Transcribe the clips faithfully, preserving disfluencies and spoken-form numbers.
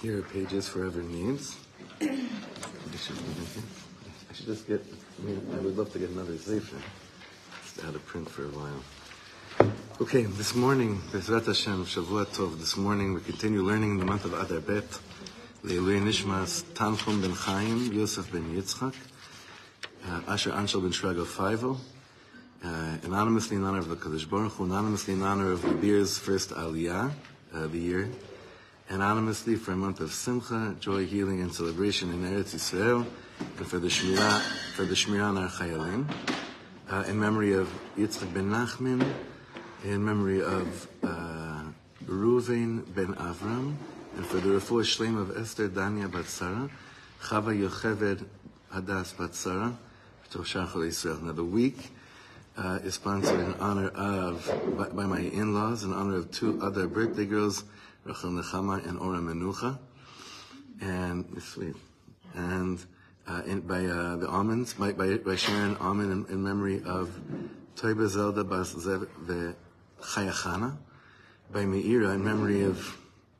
Here are pages forever needs. I should, I should just get, I mean, I would love to get another Sefer. Just out of print for a while. Okay, this morning, Bezrat Hashem, Shavua Tov, this morning we continue learning the month of Adar Bet, Leilui Nishmas, Tanchum ben Chaim, Yosef ben Yitzchak, uh, Asher Anshel ben Shrago Faivel, uh, anonymously in honor of the Kadosh Baruch Hu, anonymously in honor of the Beer's first Aliyah, uh, the year, anonymously for a month of Simcha, joy, healing, and celebration in Eretz Yisrael, and for the Shmirah, for the Shmirah on our Chayalim, uh, in memory of Yitzchak ben Nachman, in memory of uh, Reuven ben Avram, and for the Refuah Shlema of Esther Danya bat Sarah, Chava Yocheved Hadas bat Sarah, Toshar Chol Yisrael. Now the week uh, is sponsored in honor of, by, by my in-laws, in honor of two other birthday girls, Rachel Nechama and Ora Menucha, and it's sweet, and uh, in, by uh, the almonds, by, by, by Sharon Almond in, in memory of Toiba Zelda Bas Zev the Chayachana, by Meira in memory of,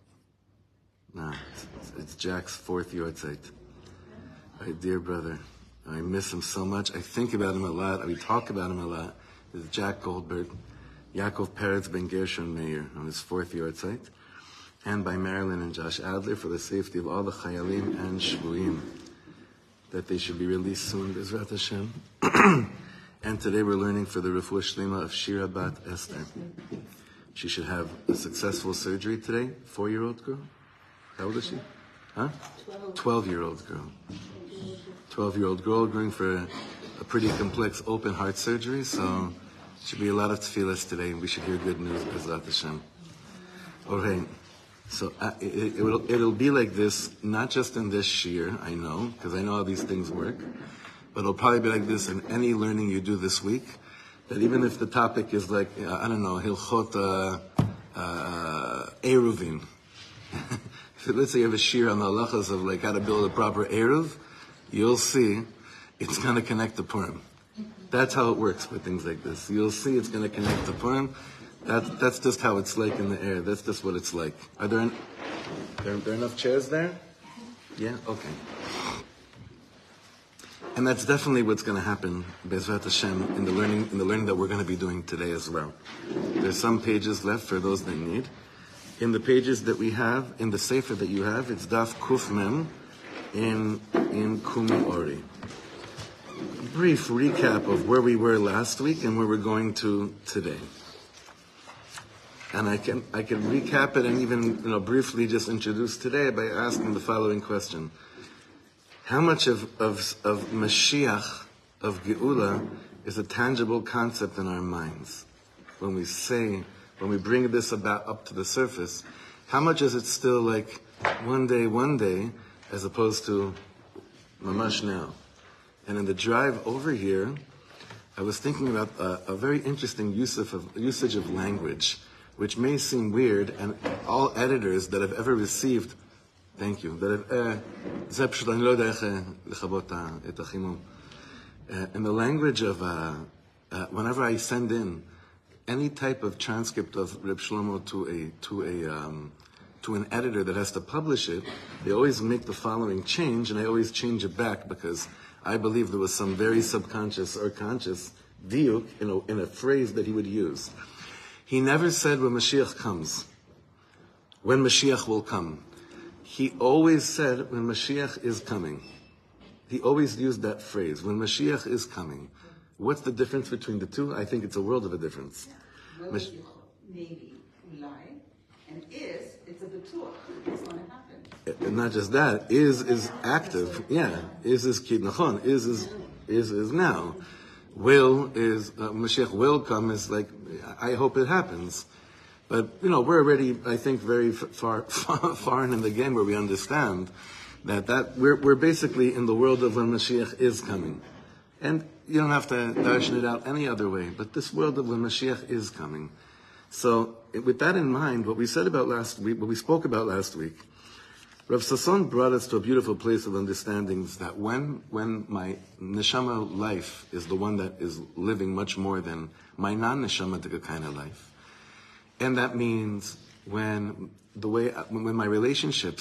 nah, it's, it's Jack's fourth yortzeit. My dear brother, I miss him so much. I think about him a lot. We talk about him a lot. It's Jack Goldberg, Yaakov Peretz ben Gershon Meir on his fourth yortzeit, and by Marilyn and Josh Adler for the safety of all the Chayalim and Shvuim, that they should be released soon, Bezrat Hashem. And today we're learning for the Refuah Shlema of Shira Bat Esther. She should have a successful surgery today. Four-year-old girl? How old is she? Huh? Twelve-year-old girl. Twelve-year-old girl going for a, a pretty complex open heart surgery, so should be a lot of tefillas today, and we should hear good news, Bezrat Hashem. Okay, so uh, it, it, will, it'll be like this, not just in this year, I know, because I know how these things work, but it'll probably be like this in any learning you do this week, that even if the topic is like, uh, I don't know, Hilchot uh, uh, Eruvin. Let's say you have a shir on the halachas of like how to build a proper Eruv, you'll see it's going to connect to Purim. That's how it works with things like this. You'll see it's going to connect to Purim. That, that's just how it's like in the air. That's just what it's like. Are there, an, there, there enough chairs there? Yeah? Okay. And that's definitely what's going to happen, Bezrat Hashem, in the learning in the learning that we're going to be doing today as well. There's some pages left for those that need. In the pages that we have, in the Sefer that you have, it's Daf Kuf Mem in, in Kumi Ori. Brief recap of where we were last week and where we're going to today. And I can I can recap it and even you know briefly just introduce today by asking the following question. How much of, of, of Mashiach, of Geula, is a tangible concept in our minds? When we say, when we bring this about up to the surface, how much is it still like one day, one day, as opposed to mamash now? And in the drive over here, I was thinking about a, a very interesting use of, usage of language, which may seem weird, and all editors that have ever received, thank you, that have, uh, in the language of, uh, uh, whenever I send in any type of transcript of Reb Shlomo to a, to a, um, to an editor that has to publish it, they always make the following change, and I always change it back because I believe there was some very subconscious or conscious diuk in a, in a phrase that he would use. He never said when Mashiach comes, when Mashiach will come. He always said when Mashiach is coming. He always used that phrase, when Mashiach is coming. What's the difference between the two? I think it's a world of a difference. Yeah. Well, Mash- maybe lie, and is, it's a b'tuach. It's going to happen. And not just that, is is active. Yeah, is is kid nachon. Is is is is now. Will is uh, Mashiach will come is like I hope it happens, but you know we're already I think very far far, far in the game where we understand that that we're we're basically in the world of when Mashiach is coming, and you don't have to darshan it out any other way. But this world of when Mashiach is coming. So with that in mind, what we said about last week, what we spoke about last week. Rav Sasson brought us to a beautiful place of understandings that when when my neshama life is the one that is living much more than my non-neshama kind of life, and that means when the way when my relationships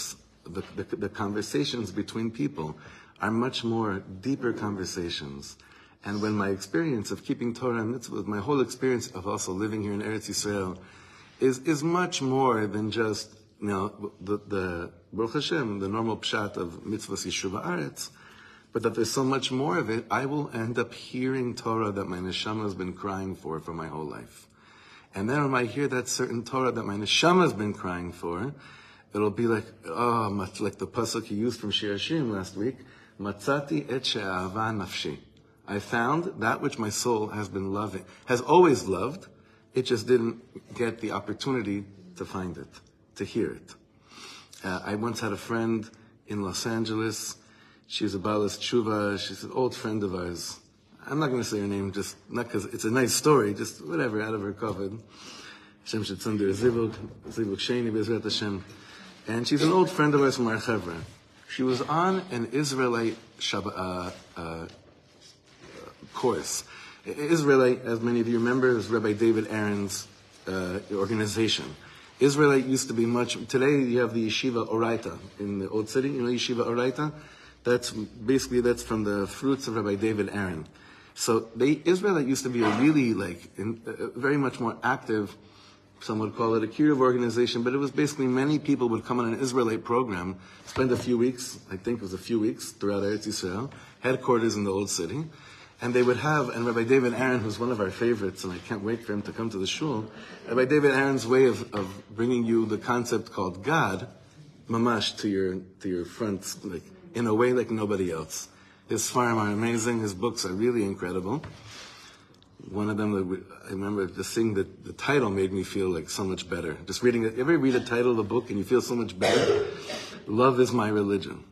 the, the, the conversations between people are much more deeper conversations. And when my experience of keeping Torah and mitzvot, my whole experience of also living here in Eretz Yisrael, is is much more than just, you know, the, the Baruch Hashem, the normal pshat of mitzvahs Yeshuva Aretz, but that there's so much more of it, I will end up hearing Torah that my neshama has been crying for for my whole life. And then when I hear that certain Torah that my neshama has been crying for, it'll be like, oh, much like the pasuk he used from Shir Hashirim last week, Matzati et she'ahava nafshi. I found that which my soul has been loving, has always loved. It just didn't get the opportunity to find it, to hear it. Uh, I once had a friend in Los Angeles. She's a Balas Tshuva. She's an old friend of ours. I'm not going to say her name, just not because it's a nice story, just whatever, out of her covet. Hashem Shetzunder Zivug, Zivug Sheni Bezrat Hashem. And she's an old friend of ours from our Chevra. She was on an Israelite Shabbat, uh, uh, course. Israelite, as many of you remember, is Rabbi David Aaron's uh, organization. Israelite used to be much. Today you have the Yeshiva Oraita in the Old City. You know Yeshiva Oraita? That's basically that's from the fruits of Rabbi David Aaron. So the Israelite used to be a really like in, uh, very much more active. Some would call it a kiruv organization, but it was basically many people would come on an Israelite program, spend a few weeks. I think it was a few weeks throughout Eretz Yisrael, headquarters in the Old City. And they would have, and Rabbi David Aaron, who's one of our favorites, and I can't wait for him to come to the shul, Rabbi David Aaron's way of, of bringing you the concept called God, mamash, to your to your front, like in a way like nobody else. His farm are amazing, his books are really incredible. One of them, I remember just seeing the, the title made me feel like so much better. Just reading it, ever read a title of a book and you feel so much better? Love is My Religion.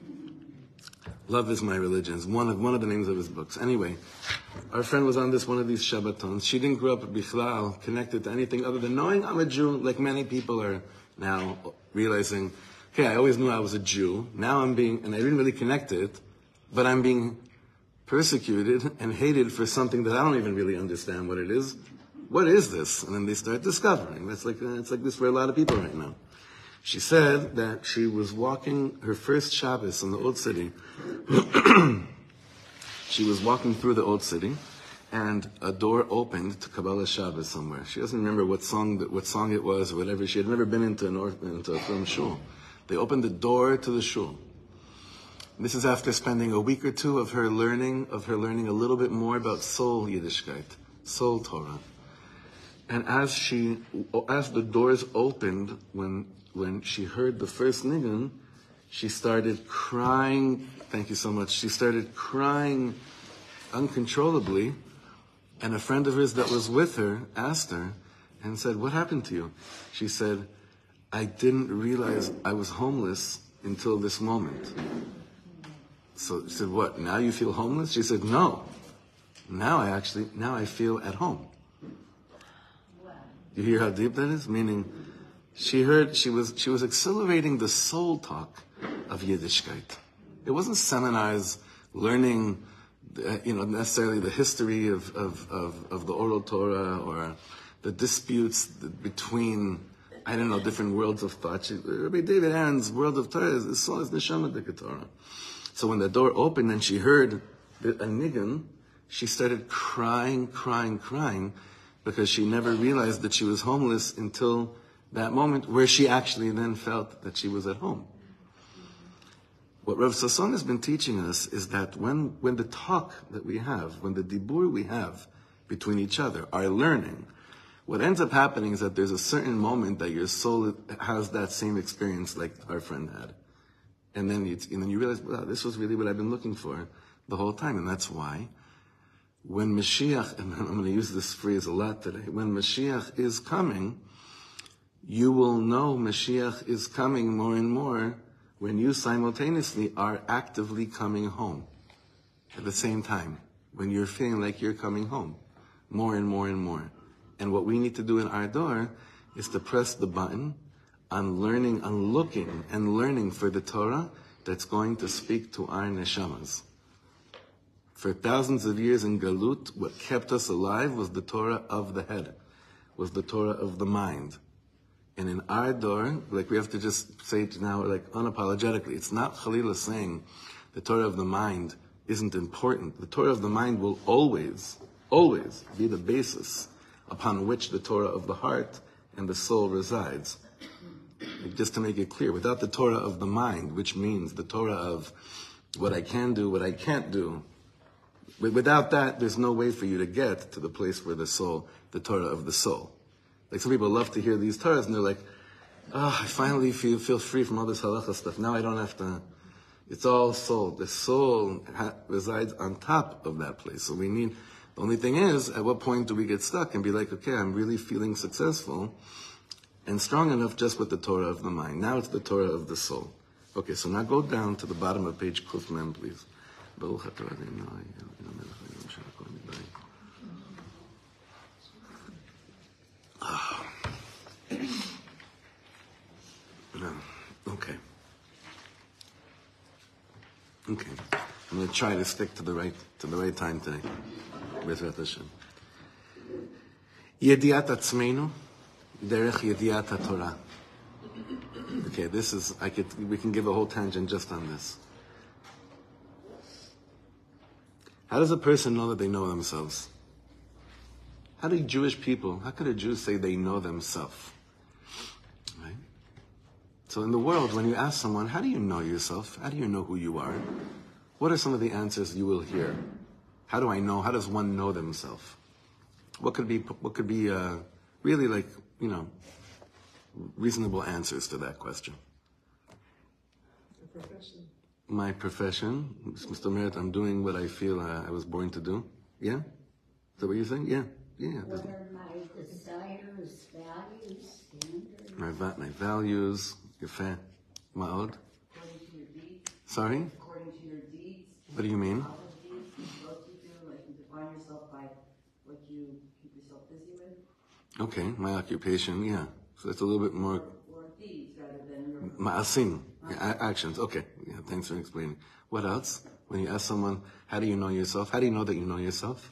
Love is My Religion is one of one of the names of his books. Anyway, our friend was on this one of these Shabbatons. She didn't grow up bichlal connected to anything other than knowing I'm a Jew, like many people are now realizing, okay, I always knew I was a Jew. Now I'm being, and I didn't really connect it, but I'm being persecuted and hated for something that I don't even really understand what it is. What is this? And then they start discovering. That's like it's like this for a lot of people right now. She said that she was walking her first Shabbos in the Old City. She was walking through the Old City, and a door opened to Kabbalah Shabbos somewhere. She doesn't remember what song that, what song it was or whatever. She had never been into an or, into a film shul. They opened the door to the shul. This is after spending a week or two of her learning, of her learning a little bit more about soul Yiddishkeit, soul Torah. And as she, as the doors opened, when when she heard the first nigun, she started crying. Thank you so much. She started crying uncontrollably, and a friend of hers that was with her asked her and said, "What happened to you?" She said, "I didn't realize I was homeless until this moment." So she said, "What, now you feel homeless?" She said, "No. Now I actually, now I feel at home." You hear how deep that is? Meaning, she heard, she was, she was accelerating the soul talk of Yiddishkeit. It wasn't seminars learning, uh, you know, necessarily the history of, of, of, of the oral Torah or the disputes between, I don't know, different worlds of thought. She, Rabbi David Aaron's world of Torah is, is, is Neshama de Torah. So when the door opened and she heard the, a nigun, she started crying, crying, crying, because she never realized that she was homeless until that moment where she actually then felt that she was at home. What Rav Sasson has been teaching us is that when, when the talk that we have, when the dibur we have between each other, our learning, what ends up happening is that there's a certain moment that your soul has that same experience like our friend had. And then you, and then you realize, wow, this was really what I've been looking for the whole time. And that's why when Mashiach, and I'm going to use this phrase a lot today, when Mashiach is coming, you will know Mashiach is coming more and more when you simultaneously are actively coming home at the same time, when you're feeling like you're coming home more and more and more. And what we need to do in our door is to press the button on learning, on looking and learning for the Torah that's going to speak to our neshamas. For thousands of years in Galut, what kept us alive was the Torah of the head, was the Torah of the mind. And in our door, like we have to just say it now, like unapologetically, it's not Khalila saying the Torah of the mind isn't important. The Torah of the mind will always, always be the basis upon which the Torah of the heart and the soul resides. Like just to make it clear, without the Torah of the mind, which means the Torah of what I can do, what I can't do, without that, there's no way for you to get to the place where the soul, the Torah of the soul. Like some people love to hear these Torahs and they're like, oh, I finally feel, feel free from all this halacha stuff. Now I don't have to, it's all soul. The soul ha- resides on top of that place. So we need, the only thing is, at what point do we get stuck and be like, okay, I'm really feeling successful and strong enough just with the Torah of the mind. Now it's the Torah of the soul. Okay, so now go down to the bottom of page Kuf Mem, please. Oh. No. Okay. Okay. I'm going to try to stick to the right to the right time today. B'ezrat Hashem. Yediat atzmeinu derech yediat haTorah. Okay, this is I could we can give a whole tangent just on this. How does a person know that they know themselves? How do Jewish people, how could a Jew say they know themselves? Right? So in the world, when you ask someone, how do you know yourself? How do you know who you are? What are some of the answers you will hear? How do I know? How does one know themselves? What could be, what could be uh, really like, you know, reasonable answers to that question? The profession. My profession, Mister Merit, I'm doing what I feel uh, I was born to do. Yeah? Is that what you're saying? Yeah. Yeah. What are my desires, values, standards? My, va- my values, yafeh, ma'od. According to your deeds. Sorry? According to your deeds. What do you mean? All the deeds you're supposed to do, like you define yourself by what you keep yourself busy with. Okay, my occupation, yeah. So that's a little bit more Or deeds rather than your... ma'asim, yeah, a- actions. Okay, yeah, thanks for explaining. What else? When you ask someone, how do you know yourself? How do you know that you know yourself?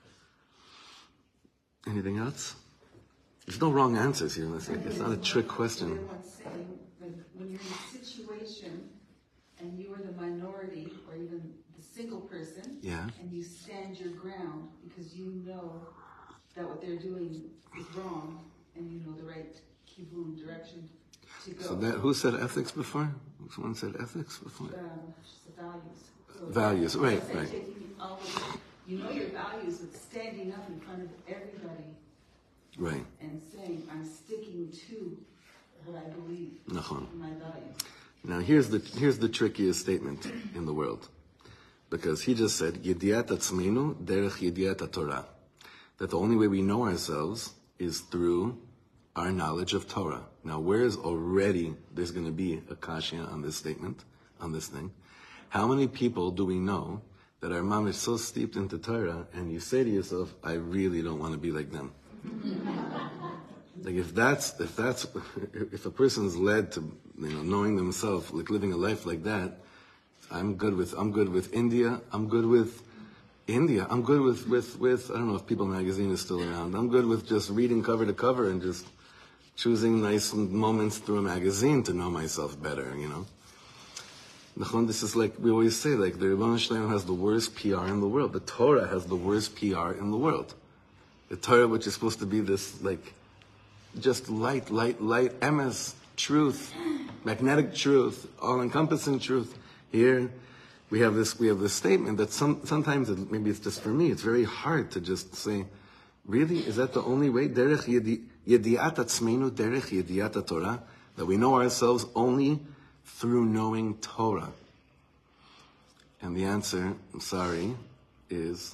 Anything else? There's no wrong answers here. It's, like, it's not a trick question. Everyone's saying when, when you're in a situation and you are the minority or even the single person, Yeah. and you stand your ground because you know that what they're doing is wrong and you know the right kivun direction to go. So that, who said ethics before? Someone said ethics before? Um, just the values. So Values, right, it's like right. taking all of- you know your values with standing up in front of everybody Right. and saying, I'm sticking to what I believe, Nachon. my values. Now here's the here's the trickiest statement in the world, because he just said Yediat atzmeinu derech yediat Torah, that the only way we know ourselves is through our knowledge of Torah. Now, where's already there's going to be a kasha on this statement, on this thing? How many people do we know that our mom is so steeped into Torah, and you say to yourself, I really don't want to be like them? Like if that's, if that's, if a person's led to, you know, knowing themselves, like living a life like that, I'm good with, I'm good with India, I'm good with India, I'm good with, with, with, I don't know if People Magazine is still around, I'm good with just reading cover to cover and just choosing nice moments through a magazine to know myself better, you know? This is like, we always say, like, the Rebbeinu Shalom has the worst P R in the world. The Torah has the worst P R in the world. The Torah, which is supposed to be this, like, just light, light, light, emes, truth, magnetic truth, all-encompassing truth. Here, we have this, we have this statement that some, sometimes, it, maybe it's just for me, it's very hard to just say, really? Is that the only way? Derech yediat atzmeinu, derech yediat Torah, that we know ourselves only through knowing Torah? And the answer, I'm sorry, is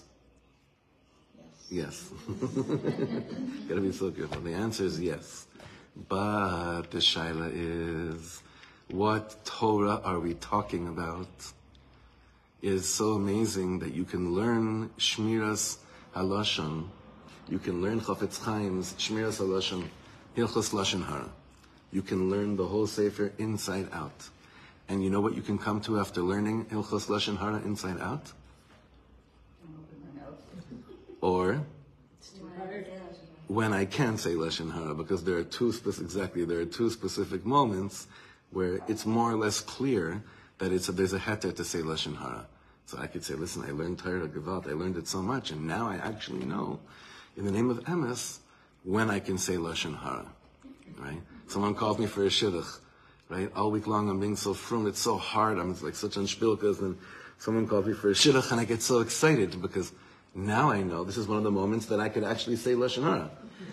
yes. Gotta be so careful. The answer is yes. But the shaila is, what Torah are we talking about? It is so amazing that you can learn Shmiras Halashon. You can learn Chafetz Chaim's Shmiras Halashon, Hilchos Lashon Hara. You can learn the whole Sefer inside out. And you know what you can come to after learning Hilchos Lashon Hara inside out? Or when I can say Lashon Hara, because there are two specific, exactly, there are two specific moments where it's more or less clear that it's a, there's a heter to say Lashon Hara. So I could say, listen, I learned Torah Gevalt, I learned it so much, and now I actually know, in the name of Emes, when I can say Lashon Hara, right? Someone calls me for a shidduch, right? All week long I'm being so frum, it's so hard, I'm like such on shpilkas, and someone calls me for a shidduch, and I get so excited, because now I know this is one of the moments that I could actually say Lashon Hara.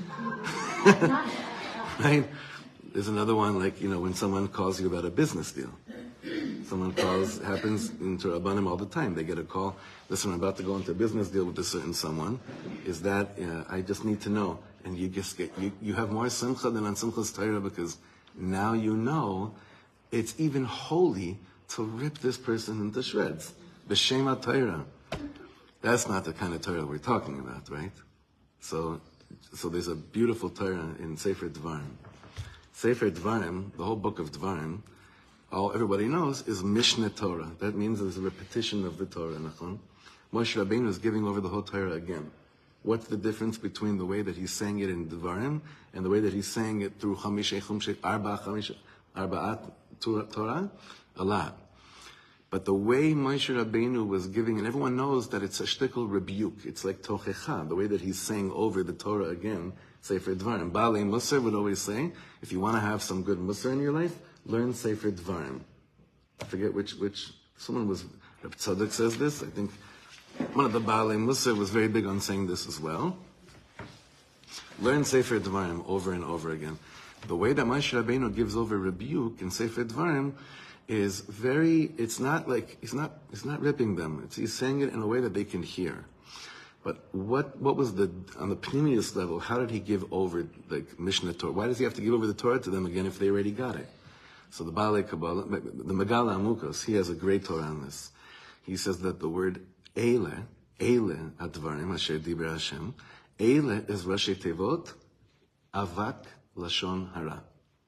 Right? There's another one, like, you know, when someone calls you about a business deal. Someone calls, happens in Torah Rabbanim all the time. They get a call, listen, I'm about to go into a business deal with a certain someone. Is that, uh, I just need to know. And you just get, you, you have more simcha than on Simchas Torah, because now you know it's even holy to rip this person into shreds. B'Shem Torah. That's not the kind of Torah we're talking about, right? So, so there's a beautiful Torah in Sefer Dvarim. Sefer Dvarim, the whole book of Dvarim, all everybody knows is Mishneh Torah. That means there's a repetition of the Torah. Nachon? Moshe Rabbeinu is giving over the whole Torah again. What's the difference between the way that he's saying it in Dvarim and the way that he's saying it through Chamishe Chumshe Arba Chamish Arba'at Torah? A lot. But the way Moshe Rabbeinu was giving, and everyone knows that it's a shtickle rebuke. It's like Tochecha, the way that he's saying over the Torah again, Sefer Dvarim. Baalei Musar would always say, if you want to have some good Musar in your life, learn Sefer Dvarim. I forget which, which, someone was, Reb Tzadok says this, I think one of the Baalei Musar was very big on saying this as well. Learn Sefer Dvarim over and over again. The way that Moshe Rabbeinu gives over rebuke in Sefer Dvarim is very, it's not like, he's not, he's not ripping them. It's, he's saying it in a way that they can hear. But what, what was the, on the pneumius level, how did he give over, like, Mishneh Torah? Why does he have to give over the Torah to them again if they already got it? So the Baalei Kabbalah, the Megala Amukos, he has a great Torah on this. He says that the word Eile, Eile Advarim, Asher Diber Hashem, Eile is Rashi Tevot, Avak Lashon Hara.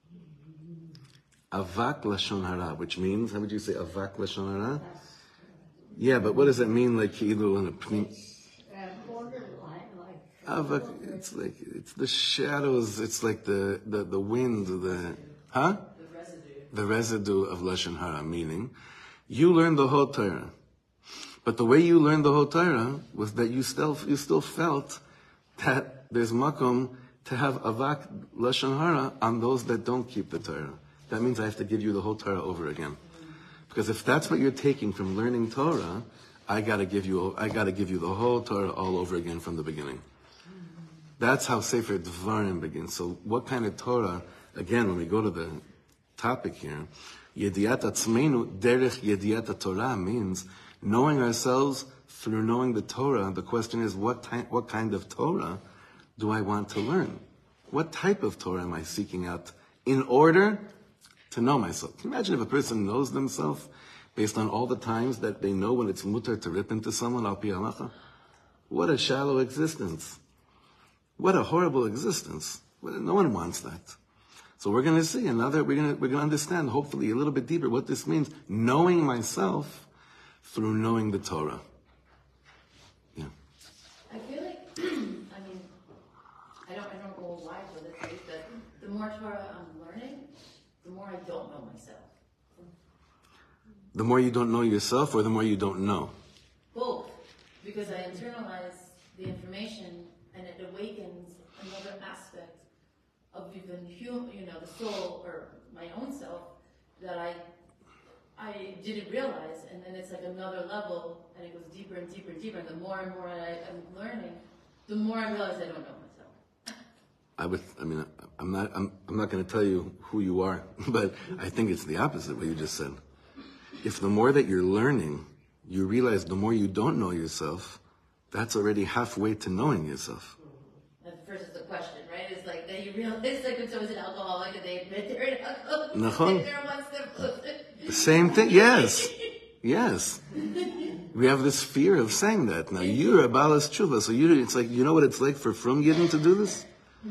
Avak Lashon Hara, which means, how would you say Avak Lashon Hara? Yeah, but what does it mean, like, Ki'ilu in a pnim? Avak, it's like, it's the shadows, it's like the, the, the wind, the, huh? The residue. The residue of Lashon Hara, meaning, you learned the whole Torah. But the way you learned the whole Torah was that you still, you still felt that there's makom to have Avak Lashon Hara on those that don't keep the Torah. That means I have to give you the whole Torah over again. Because if that's what you're taking from learning Torah, I gotta give you, I gotta give you the whole Torah all over again from the beginning. That's how Sefer Dvarim begins. So what kind of Torah, again, when we go to the topic here, Yediat Atzmeinu Derech Yediat Torah means knowing ourselves through knowing the Torah. The question is, what type, what kind of Torah do I want to learn? What type of Torah am I seeking out in order to know myself? Can you imagine if a person knows themselves based on all the times that they know when it's mutar to rip into someone, al pi halacha? What a shallow existence. What a horrible existence. No one wants that. So we're going to see another, we're going to, we're going to understand, hopefully a little bit deeper, what this means. Knowing myself through knowing the Torah. Yeah. I feel like, I mean, I don't, I don't go wide with it, right? But the more Torah I'm learning, the more I don't know myself. The more you don't know yourself, or the more you don't know? Both. Because I internalize the information and it awakens another aspect of even human, you know, the soul or my own self that I I didn't realize, and then it's like another level, and it goes deeper and deeper and deeper. And the more and more I, I'm learning, the more I realize I don't know myself. I would, I mean, I'm not, I'm, I'm not going to tell you who you are, but I think it's the opposite what you just said. If the more that you're learning, you realize the more you don't know yourself, that's already halfway to knowing yourself. That versus the question, right? It's like that you realize, like when someone's an alcoholic and they admit they're an alcoholic, Nachon. they're one step closer. The same thing, yes, yes. We have this fear of saying that. Now you're a balas tshuva, so you, it's like, you know what it's like for Frum Yidden to do this?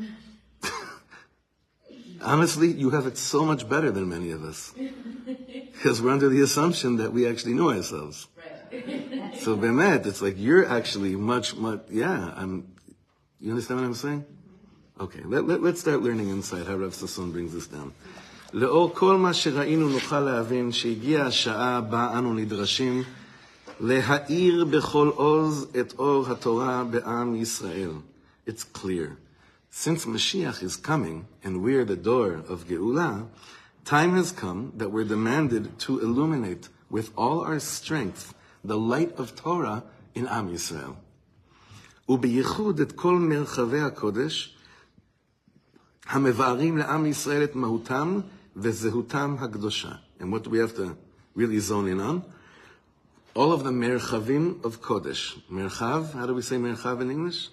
Honestly, you have it so much better than many of us. Because we're under the assumption that we actually know ourselves. Right. So Bemet, it's like you're actually much, much, yeah, I'm, you understand what I'm saying? Okay, let, let, let's start learning inside how Rav Sasson brings this down. לאור כל מה שראינו נוכל להבין שהגיעה השעה בה אנו נדרשים להאיר בכל עוז את אור התורה בעם ישראל. It's clear. Since Mashiach is coming and we're the door of Geulah, time has come that we're demanded to illuminate with all our strength the light of Torah in Am Yisrael. ובייחוד את כל מרחבי הקודש המבארים לעם ישראל את מהותם וזהותם הקדושה. And what do we have to really zone in on? All of the merchavim of Kodesh. Merchav, how do we say merchav in English?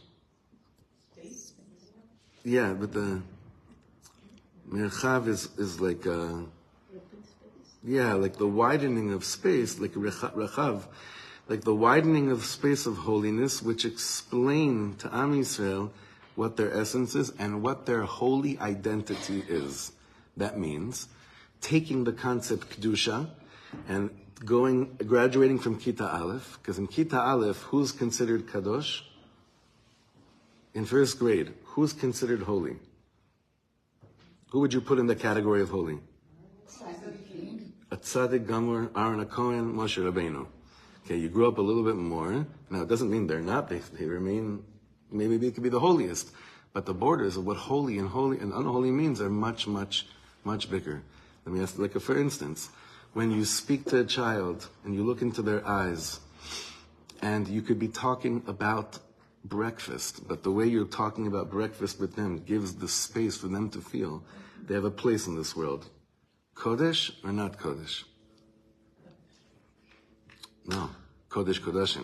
Yeah, but the merchav is, is like a, yeah, like the widening of space, like rechav, like the widening of space of holiness, which explain to Am Yisrael what their essence is and what their holy identity is. That means taking the concept Kedusha and going, graduating from Kita Aleph, because in Kita Aleph, who's considered Kadosh? In first grade, who's considered holy? Who would you put in the category of holy? A Tzaddik, Gamur, Aaron HaKohen, Moshe Rabbeinu. Okay, you grew up a little bit more. Now, it doesn't mean they're not, they, they remain, maybe they could be the holiest. But the borders of what holy and holy and unholy means are much, much, much bigger. Let me ask, like, a, for instance, when you speak to a child and you look into their eyes, and you could be talking about breakfast, but the way you're talking about breakfast with them gives the space for them to feel they have a place in this world. Kodesh or not Kodesh? No, Kodesh Kodashim.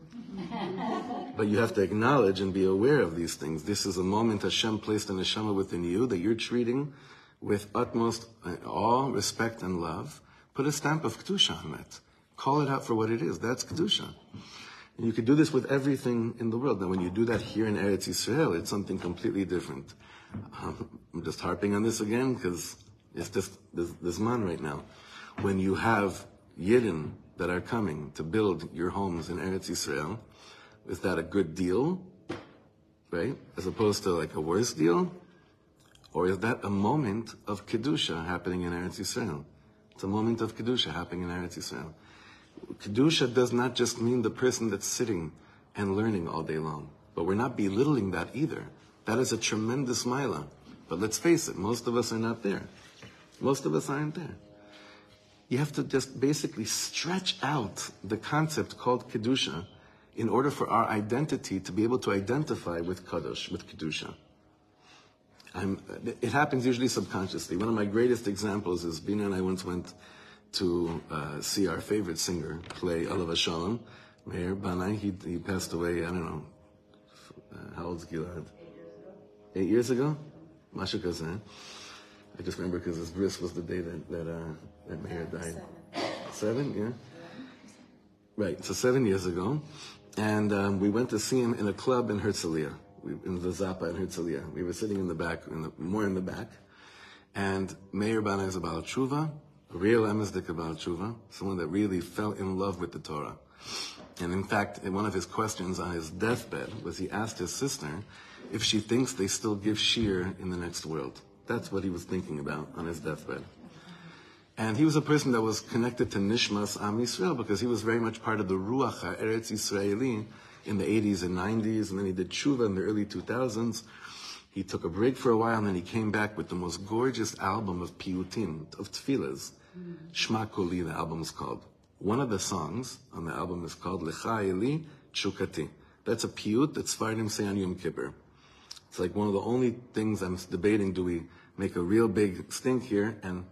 But you have to acknowledge and be aware of these things. This is a moment Hashem placed a neshama within you that you're treating with utmost awe, respect, and love. Put a stamp of Kedusha on it. Call it out for what it is. That's Kedusha. And you could do this with everything in the world. Now, when you do that here in Eretz Yisrael, it's something completely different. Um, I'm just harping on this again because it's just this, this man right now. When you have Yidden that are coming to build your homes in Eretz Yisrael, is that a good deal, right? As opposed to like a worse deal? Or is that a moment of Kedusha happening in Eretz Yisrael? It's a moment of Kedusha happening in Eretz Yisrael. Kedusha does not just mean the person that's sitting and learning all day long. But we're not belittling that either. That is a tremendous milah. But let's face it, most of us are not there. Most of us aren't there. You have to just basically stretch out the concept called Kedusha in order for our identity to be able to identify with Kadosh, with Kedusha. I'm, it happens usually subconsciously. One of my greatest examples is Bina and I once went to uh, see our favorite singer play Alav Shalom, Meir Banai. He, he passed away, I don't know, uh, how old's Gilad? Eight years ago? Masha Kazan. I just remember because his bris was the day that, that, uh, that Meir died. Seven, yeah? Right, so seven years ago. And um, we went to see him in a club in Herzliya, we, in the Zappa in Herzliya. We were sitting in the back, in the, more in the back. And Meir Banai is a Baal Tshuva, a real emesdik Baal Tshuva, someone that really fell in love with the Torah. And in fact, in one of his questions on his deathbed was he asked his sister if she thinks they still give shir in the next world. That's what he was thinking about on his deathbed. And he was a person that was connected to Nishmas Am Yisrael because he was very much part of the Ruach HaEretz Yisraeli in the eighties and nineties, and then he did Tshuva in the early two thousands. He took a break for a while, and then he came back with the most gorgeous album of piyutim, of tefillas. Shema Koli, the album is called. One of the songs on the album is called Lecha Eli Tshukati. That's a piyut that Sfardim say on Yom Kippur. It's like one of the only things I'm debating, do we make a real big stink here and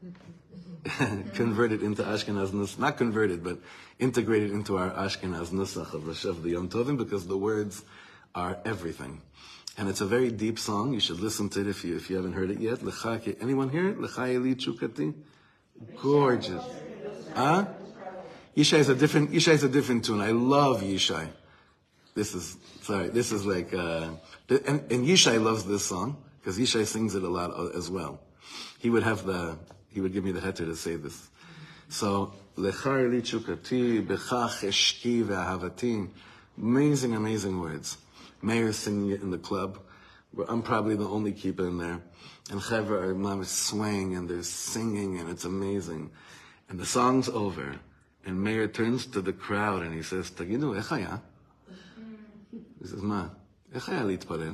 convert it into Ashkenaz Nusach, not converted, but integrated into our Ashkenaz Nusach of Rashav the Yom Tovim, because the words are everything. And it's a very deep song. You should listen to it if you if you haven't heard it yet. Lecha, anyone hear it? Lecha Eli Tshukati? Gorgeous. Huh? Yishai is a different Yishai is a different tune. I love Yishai. This is sorry, this is like uh and, and Yishai loves this song, because Yishai sings it a lot as well. He would have the He would give me the heter to say this. So, Lecha Eli Tshukati, Bechach Eshki Ve'ahavati. Amazing, amazing words. Meir singing it in the club. I'm probably the only keeper in there. And Chevra are mamish swaying and they're singing and it's amazing. And the song's over. And Meir turns to the crowd and he says, Tagidu, איך היה? He says, מה? איך היה להתפלל?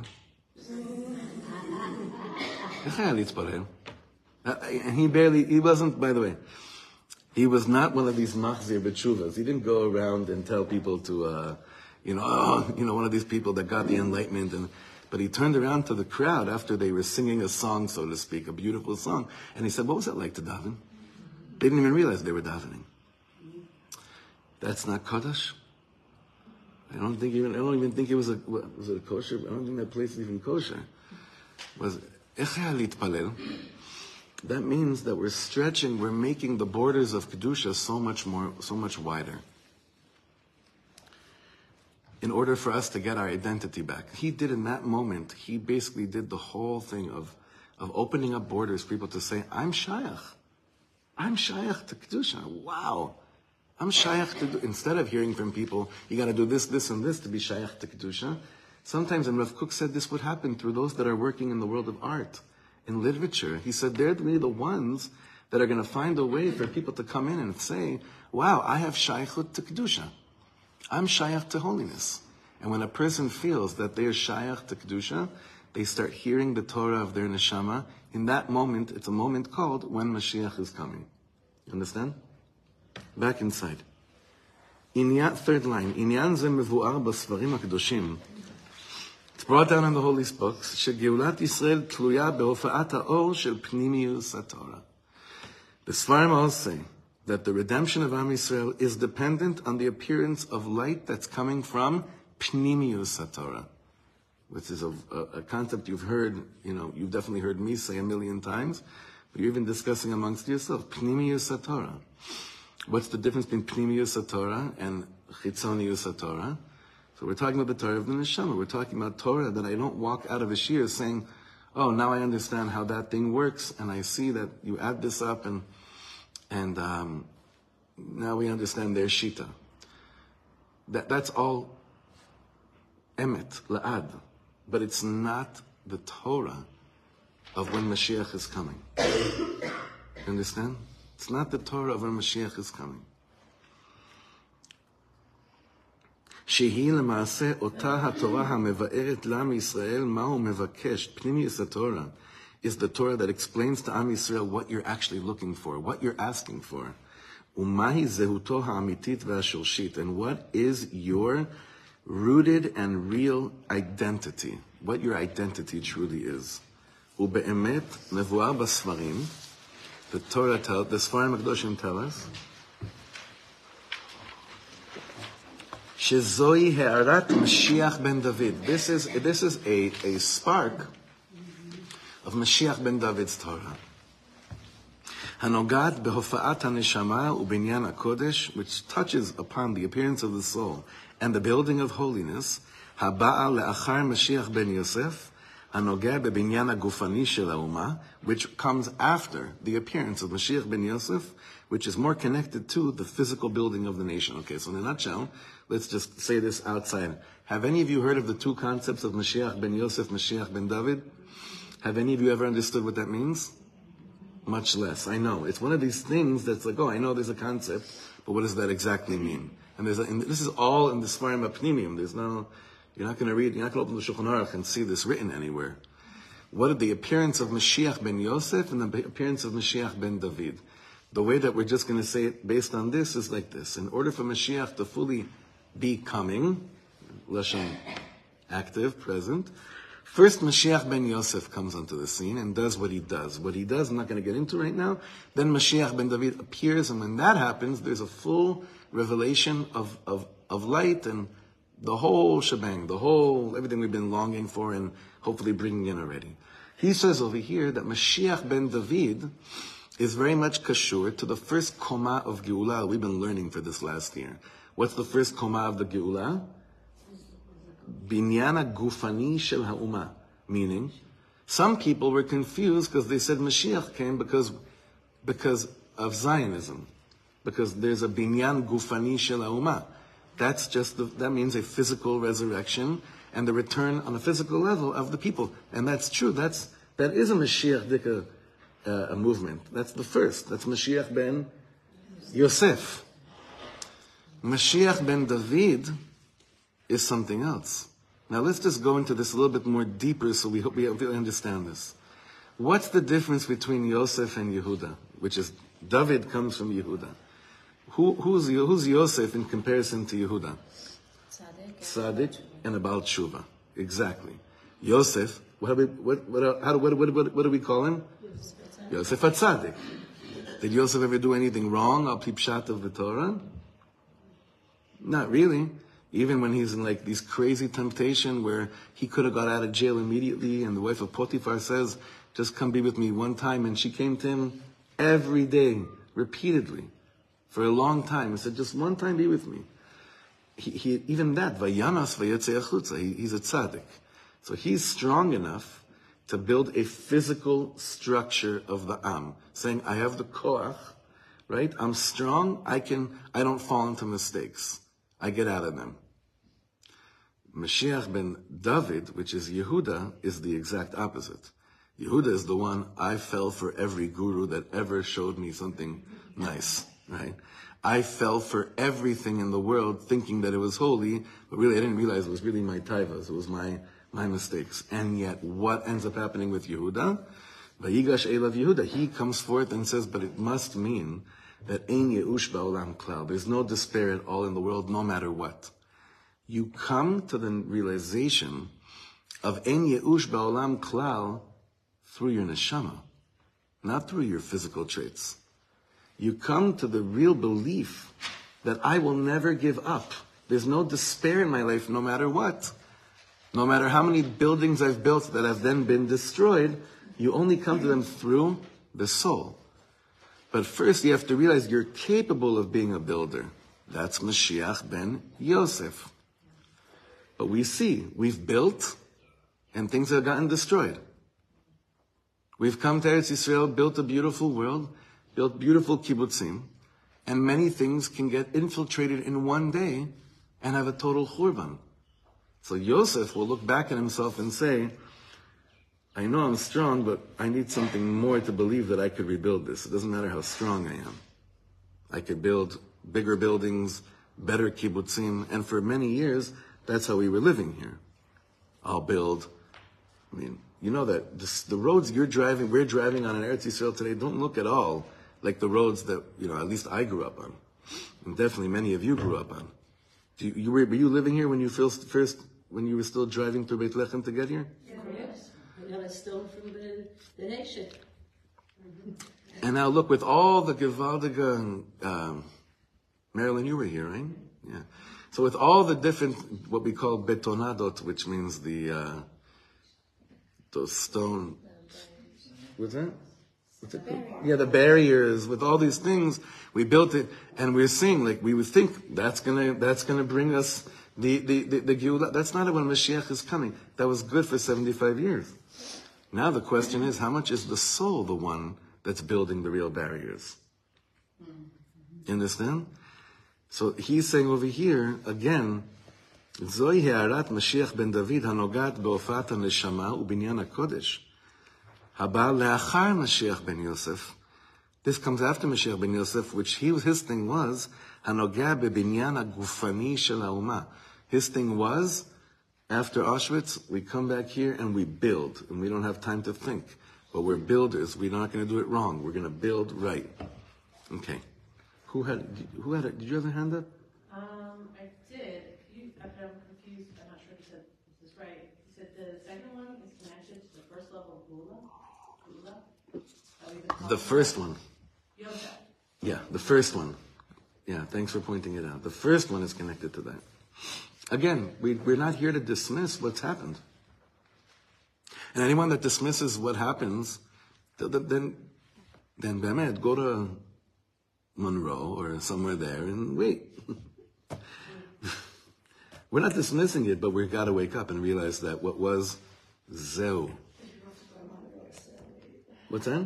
איך היה להתפלל? And he barely, he wasn't, by the way, he was not one of these machzir b'tshuvas. He didn't go around and tell people to, uh, you know, oh, you know, one of these people that got the enlightenment. And but he turned around to the crowd after they were singing a song, so to speak, a beautiful song. And he said, what was it like to daven? They didn't even realize they were davening. That's not Kodesh. I don't think even, I don't even think it was a, what, was it a kosher? I don't think that place is even kosher. Was, איך היה להתפלל? That means that we're stretching, we're making the borders of Kedusha so much more, so much wider. In order for us to get our identity back. He did in that moment, he basically did the whole thing of, of opening up borders for people to say, I'm Shayach. I'm Shayach to Kedusha. Wow. I'm Shayach to, do, instead of hearing from people, you gotta do this, this, and this to be Shayach to Kedusha. Sometimes, and Rav Kook said this would happen through those that are working in the world of art. In literature, he said they're really the ones that are going to find a way for people to come in and say, wow, I have shayachut to Kedusha. I'm shayach to holiness. And when a person feels that they are shayach to Kedusha, they start hearing the Torah of their neshama. In that moment, it's a moment called when Mashiach is coming. Understand? Back inside. Inyan, third line. Inyan ze mevu'ar b'sfarim hakadoshim. It's brought down in the Holy Books, שגאולת ישראל תלויה בהופעת האור של פנימיוס התורה. The Sfarim all say that the redemption of Am Yisrael is dependent on the appearance of light that's coming from pnimius HaTorah, which is a, a, a concept you've heard, you know, you've definitely heard me say a million times, but you're even discussing amongst yourself, pnimius HaTorah. What's the difference between pnimius HaTorah and chitzonius HaTorah? So we're talking about the Torah of the Neshama. We're talking about Torah that I don't walk out of a shir saying, oh, now I understand how that thing works, and I see that you add this up, and and um, now we understand their shita. That that's all emet, la'ad, but it's not the Torah of when Mashiach is coming. You understand? It's not the Torah of when Mashiach is coming. שהיא למעשה אותה התורה המבארת לעם ישראל מה הוא מבקש. פנימיוס התורה is the Torah that explains to Am Yisrael what you're actually looking for, what you're asking for. ומהי זהותו האמיתית והשורשית, and what is your rooted and real identity, what your identity truly is. ובאמת מבואר בספרים, the Torah tells, the Sfarim HaKadoshim tell us, Shezoi He'arat Mashiach ben David. This is this is a, a spark of Mashiach ben David's Torah. Hanogat behofa'at haneshama ubinyan hakodesh, which touches upon the appearance of the soul and the building of holiness. Haba'a le'achar Mashiach ben Yosef, hanogah bebinyan hagufani shel ha'uma, which comes after the appearance of Mashiach ben Yosef, which is more connected to the physical building of the nation. Okay, so in a nutshell, let's just say this outside. Have any of you heard of the two concepts of Mashiach ben Yosef, Mashiach ben David? Have any of you ever understood what that means? Much less. I know. It's one of these things that's like, oh, I know there's a concept, but what does that exactly mean? And there's a, and this is all in the Sfarim HaPnimiyim. There's no, you're not going to read, you're not going to open the Shulchan Aruch and see this written anywhere. What are the appearance of Mashiach ben Yosef and the appearance of Mashiach ben David? The way that we're just going to say it based on this is like this. In order for Mashiach to fully be coming, Lashon, active, present, first Mashiach ben Yosef comes onto the scene and does what he does. What he does, I'm not going to get into right now. Then Mashiach ben David appears, and when that happens, there's a full revelation of, of, of light and the whole shebang, the whole, everything we've been longing for and hopefully bringing in already. He says over here that Mashiach ben David is very much kashur to the first koma of Geula we've been learning for this last year. What's the first koma of the Geula? Binyana gufani shel ha'uma. Meaning, some people were confused because they said Mashiach came because, because of Zionism. Because there's a binyan gufani shel ha'uma. That's just, the, that means a physical resurrection. and the return on a physical level of the people. And that's true. That's, that is a Mashiach Dika uh, a movement. That's the first. That's Mashiach ben Yosef. Mashiach ben David is something else. Now let's just go into this a little bit more deeper so we hope we really understand this. What's the difference between Yosef and Yehuda? Which is, David comes from Yehuda. Who, who's, who's Yosef in comparison to Yehuda? Tzaddik and a Baal Tshuva. Exactly. Yosef, what, do we, what, what, how, what, what, what, what do we call him? Yosef HaTzadik. Did Yosef ever do anything wrong, al pi pshat of the Torah? Not really. Even when he's in like these crazy temptation where he could have got out of jail immediately, and the wife of Potiphar says, just come be with me one time, and she came to him every day, repeatedly, for a long time, and said, just one time be with me. He, he even that, vayanas vayetze achutza, he, he's a tzaddik. So he's strong enough to build a physical structure of the Am, saying, I have the koach, right? I'm strong, I can, I don't fall into mistakes. I get out of them. Mashiach ben David, which is Yehuda, is the exact opposite. Yehuda is the one, I fell for every guru that ever showed me something nice, right? I fell for everything in the world thinking that it was holy, but really I didn't realize it was really my taivas, it was my, my mistakes. And yet, what ends up happening with Yehuda? Vayigash Elav Yehuda, he comes forth and says, but it must mean that ein yeush ba'olam klal. There's no despair at all in the world, no matter what. You come to the realization of ein yeush ba'olam klal through your neshama, not through your physical traits. You come to the real belief that I will never give up. There's no despair in my life, no matter what. No matter how many buildings I've built that have then been destroyed, you only come to them through the soul. But first you have to realize you're capable of being a builder. That's Mashiach ben Yosef. But we see, we've built, and things have gotten destroyed. We've come to Eretz Yisrael, built a beautiful world, built beautiful kibbutzim, and many things can get infiltrated in one day and have a total churban. So Yosef will look back at himself and say, I know I'm strong, but I need something more to believe that I could rebuild this. It doesn't matter how strong I am. I could build bigger buildings, better kibbutzim, and for many years, that's how we were living here. I'll build, I mean, you know that this, the roads you're driving, we're driving on in Eretz Yisrael today don't look at all like the roads that, you know, at least I grew up on. And definitely many of you grew up on. Do you, you were, were you living here when you first, first, when you were still driving through Beit Lechem to get here? Yes, I got a stone from the, the nation. And now look, with all the gewaldige, um, Marilyn, you were here, right? Yeah. So with all the different, what we call betonadot, which means the, uh, those stone, what's that? What's it called? Yeah, the barriers, with all these things, we built it, and we're seeing, like, we would think that's gonna, that's gonna bring us the, the, the, the Geulah. That's not when Mashiach is coming. That was good for seventy-five years. Now the question is, how much is the soul the one that's building the real barriers? You understand? So he's saying over here, again, Zohi ha'arat Mashiach ben David hanogat be'ofat ha'neshama u'binyan ha'kodesh haba le'achar Mashiach ben Yosef. This comes after Mashiach ben Yosef, which he, his thing was hanoga be'binyan ha'gufani shel ha'umah. His thing was, after Auschwitz, we come back here and we build, and we don't have time to think. But we're builders. We're not going to do it wrong. We're going to build right. Okay. Who had? Who had? A, did you have a hand up? Um, I did. You, I'm confused. I'm not sure if you said this is right. You said the second one is connected to the first level of Gula. Gula. That we've been talking The first about. one. Yosef. Yeah, the first one. Yeah, thanks for pointing it out. The first one is connected to that. Again, we, we're not here to dismiss what's happened. And anyone that dismisses what happens, then, then Bemet, go to Monroe or somewhere there and wait. We're not dismissing it, but we've got to wake up and realize that what was Zeu. What's that?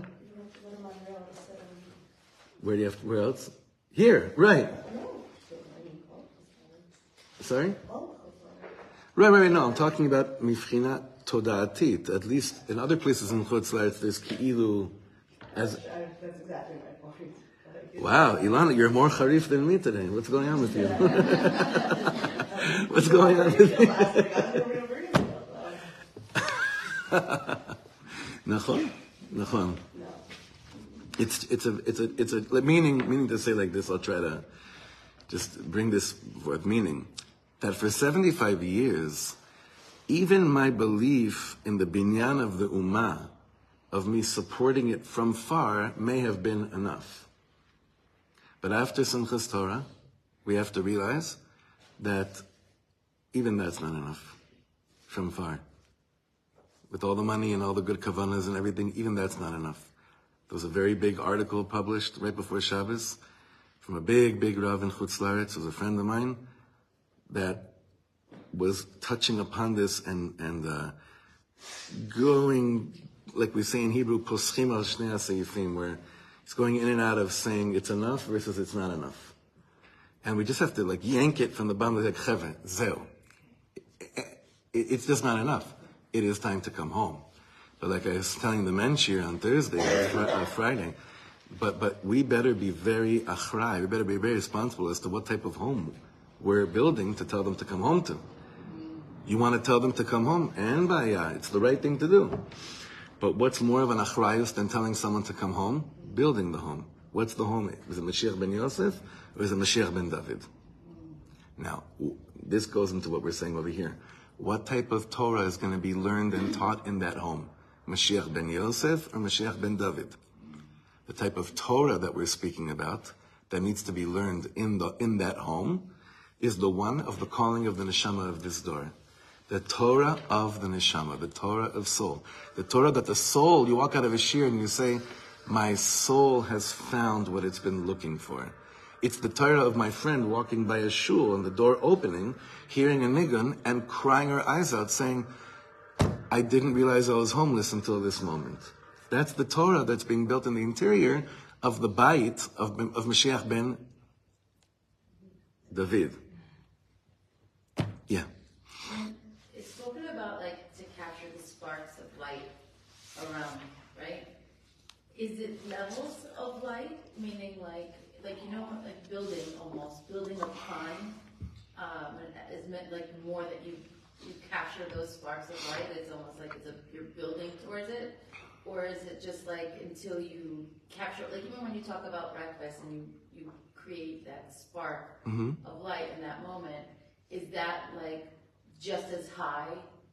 Where do you have to, where else? Here, right. Sorry? Right, right, right. No, I'm talking about mifchina toda'atit. At least in other places in Chutz La'aretz, there's ki'ilu as. That's exactly my point. Wow, Ilana, you're more charif than me today. What's going on with you? What's going on with you? Nachon, nachon. It's it's a it's a it's a meaning meaning to say like this. I'll try to just bring this forth meaning that for seventy-five years, even my belief in the binyan of the ummah, of me supporting it from far, may have been enough. But after Simchas Torah, we have to realize that even that's not enough from far. With all the money and all the good kavanas and everything, even that's not enough. There was a very big article published right before Shabbos from a big, big Rav in Chutz La'aretz, who was a friend of mine, that was touching upon this and, and uh, going, like we say in Hebrew, poschim al shnei ha'seifim, where it's going in and out of saying it's enough versus it's not enough. And we just have to like yank it from the bottom of the cheve, zeo. It's just not enough. It is time to come home. But like I was telling the men's here on Thursday, or uh, Friday, but but we better be very achrai, we better be very responsible as to what type of home we're building to tell them to come home to. You want to tell them to come home, and baya, it's the right thing to do. But what's more of an achrayus than telling someone to come home? Building the home. What's the home? Is it Mashiach ben Yosef or is it Mashiach ben David? Now, this goes into what we're saying over here. What type of Torah is going to be learned and taught in that home? Mashiach ben Yosef or Mashiach ben David? The type of Torah that we're speaking about that needs to be learned in the in that home is the one of the calling of the neshama of this door. The Torah of the neshama, the Torah of soul. The Torah that the soul, you walk out of a shir and you say, my soul has found what it's been looking for. It's the Torah of my friend walking by a shul and the door opening, hearing a nigun and crying her eyes out saying, I didn't realize I was homeless until this moment. That's the Torah that's being built in the interior of the Bayit of, of Mashiach ben David. Yeah. It's spoken about like to capture the sparks of light around, right? Is it levels of light? Meaning like, like you know, like building almost, building a pond um, is meant like more that you you capture those sparks of light. It's almost like it's a, you're building towards it, or is it just like until you capture? Like even when you talk about breakfast and you you create that spark Mm-hmm. of light in that moment, is that like just as high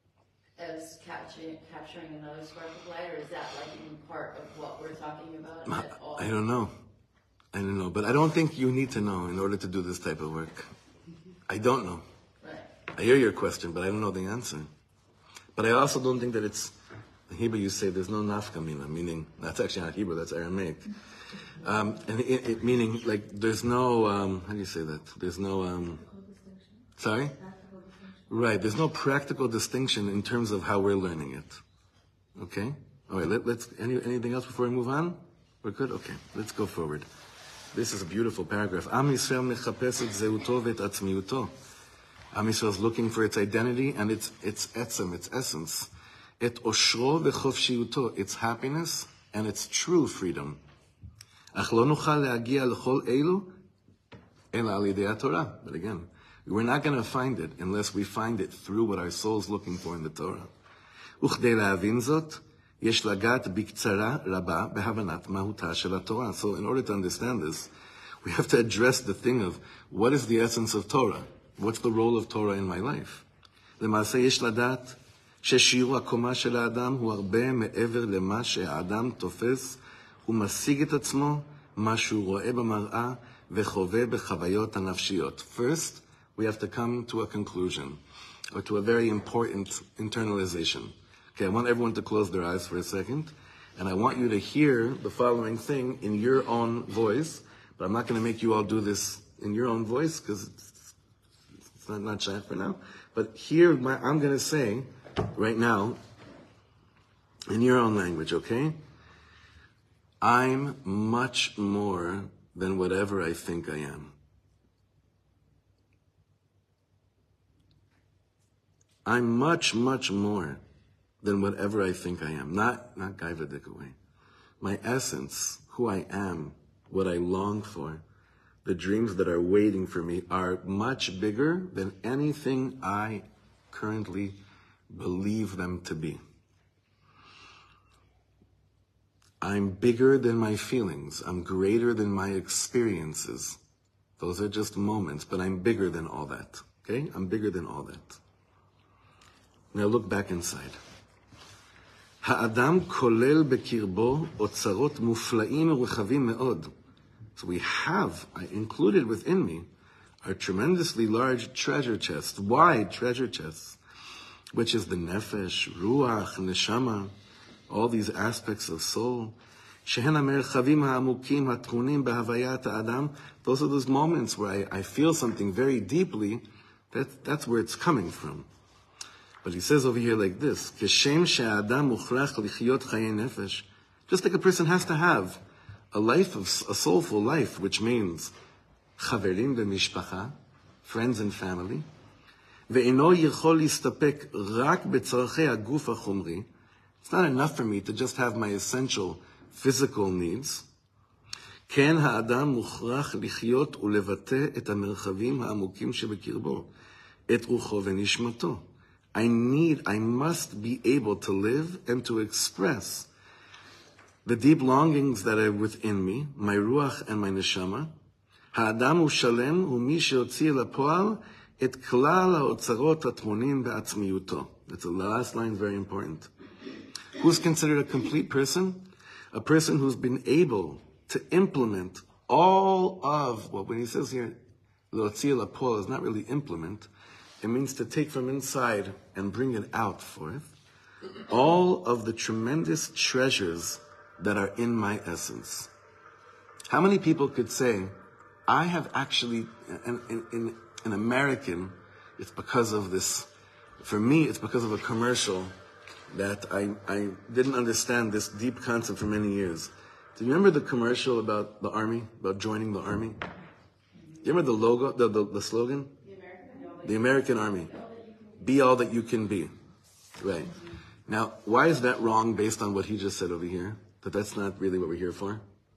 as capturing capturing another spark of light, or is that like even part of what we're talking about at all? I don't know. I don't know. But I don't think you need to know in order to do this type of work. I don't know. Right. I hear your question, but I don't know the answer. But I also don't think that it's, in Hebrew you say there's no nafkamina, meaning, that's actually not Hebrew, that's Aramaic. Um, and it, it meaning, like, there's no, um, how do you say that? There's no, um, sorry? Right, there's no practical distinction in terms of how we're learning it. Okay? All right, let, let's, any, anything else before we move on? We're good? Okay, let's go forward. This is a beautiful paragraph. Am Yisrael mechapes et zeuto v'et atzmiuto. Am Yisrael is looking for its identity and its its etzem, its essence. Et oshro v'chofshiuto, its happiness and its true freedom. Ach lo nuchal le'agia l'chol elu ela al yidei haTorah. But again, we're not going to find it unless we find it through what our soul's looking for in the Torah. Uchdei le'avin zot, yesh lagat biktsara rabba behavanat mahuta shel haTorah. So in order to understand this, we have to address the thing of what is the essence of Torah? What's the role of Torah in my life? למעשה יש לדעת ששיעור הקומה של האדם הוא הרבה מעבר למה שהאדם תופס ומשיג את עצמו, מה שהוא רואה במראה וחווה בחוויות הנפשיות. First, we have to come to a conclusion, or to a very important internalization. Okay, I want everyone to close their eyes for a second, and I want you to hear the following thing in your own voice, but I'm not going to make you all do this in your own voice, because it's, it's not, not shy for now. But here, my, I'm going to say, right now, in your own language, okay? I'm much more than whatever I think I am. I'm much, much more than whatever I think I am. Not, not Gaivadik away. My essence, who I am, what I long for, the dreams that are waiting for me are much bigger than anything I currently believe them to be. I'm bigger than my feelings. I'm greater than my experiences. Those are just moments, but I'm bigger than all that. Okay? I'm bigger than all that. Now look back inside. האדם כולל בקרבו אוצרות מופלאים ורחבים מאוד. So we have, I included within me, a tremendously large treasure chest, wide treasure chests, which is the nefesh, ruach, neshama, all these aspects of soul. שהן המרחבים העמוקים הטמונים בהוויית האדם. Those are those moments where I, I feel something very deeply. That, that's where it's coming from. But he says over here like this, כשם שהאדם מוכרח לחיות חיי נפש, just like a person has to have a life of a soulful life, which means חברים ומשפחה, friends and family, ואינו יכול להסתפק רק בצרכי הגוף החומרי. It's not enough for me to just have my essential physical needs. כן האדם מוכרח לחיות ולבטא את המרחבים העמוקים שבקרבו, את רוחו ונשמתו. I need, I must be able to live and to express the deep longings that are within me, my ruach and my neshama. האדם הוא שלם ומי שהוציא לפועל את כלל האוצרות הטמונים בעצמיותו. That's the last line, very important. Who's considered a complete person? A person who's been able to implement all of, well, when he says here, להוציא לפועל is not really implement. It means to take from inside and bring it out forth. All of the tremendous treasures that are in my essence. How many people could say, I have actually, in, in, in, in American, it's because of this, for me, it's because of a commercial that I, I didn't understand this deep concept for many years. Do you remember the commercial about the army, about joining the army? Do you remember the logo, the, the, the slogan? The American Army. Be all that you can be. Right. Now, why is that wrong based on what he just said over here? That that's not really what we're here for?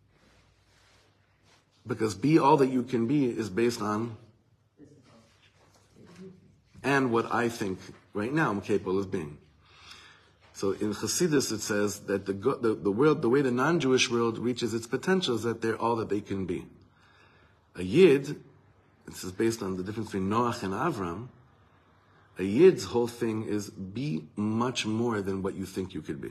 Because be all that you can be is based on and what I think right now I'm capable of being. So in Chassidus it says that the, the, the world, the way the non-Jewish world reaches its potential is that they're all that they can be. A Yid, this is based on the difference between Noach and Avram. A Yid's whole thing is be much more than what you think you could be.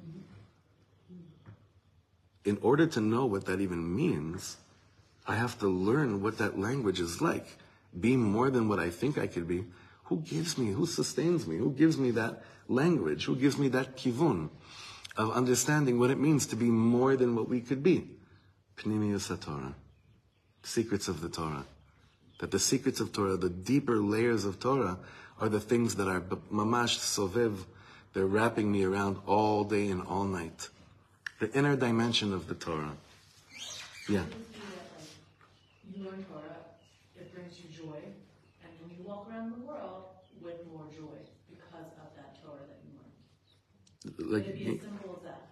In order to know what that even means, I have to learn what that language is like. Be more than what I think I could be. Who gives me, who sustains me, who gives me that language, who gives me that kivun of understanding what it means to be more than what we could be? Pnimiyus HaTorah, secrets of the Torah. That the secrets of Torah, the deeper layers of Torah, are the things that are mamash sovev. They're wrapping me around all day and all night. The inner dimension of the Torah. Yeah. You learn Torah, it brings you joy, and when you walk around the world with more joy because of that Torah that you learned. Like, Could it be as simple as that?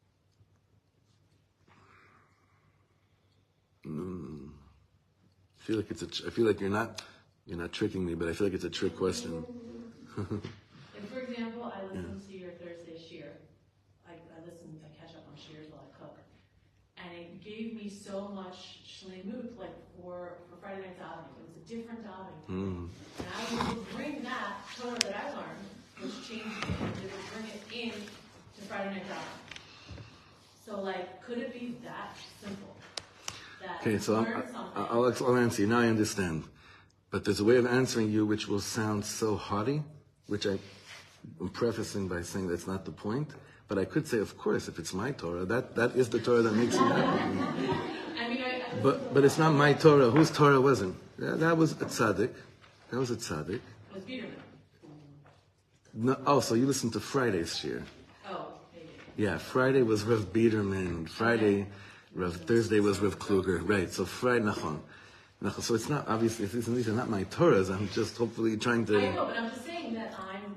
Mm, I feel like it's a. I feel like you're not. You're not tricking me, but I feel like it's a trick question. Like for example, I listened yeah. to your Thursday shir. I, I listen, I catch up on shirs while I cook, and it gave me so much shleimut, like for, for Friday night davening. It was a different davening, Mm. and I would bring that Torah that I learned, which changed me, and it would bring it in to Friday night davening. So, like, could it be that simple? That Okay, so learn I'm, something. I'll, I'll, I'll answer you. Now I understand. But there's a way of answering you which will sound so haughty, which I, I'm prefacing by saying that's not the point. But I could say, of course, if it's my Torah, that, that is the Torah that makes me happy. I mean, I, I But but it's not my Torah. Whose Torah wasn't? That, that was a tzaddik. That was a tzaddik. it was Biederman. No, oh, so you listened to Friday's shir. Oh, maybe. Yeah, Friday was Rav Biederman. Friday, Rav Thursday was Rav Kluger. Right. So Friday, nachon. nachon. So it's not obviously these are not my Torahs. I'm just hopefully trying to. I know, but I'm just saying that I'm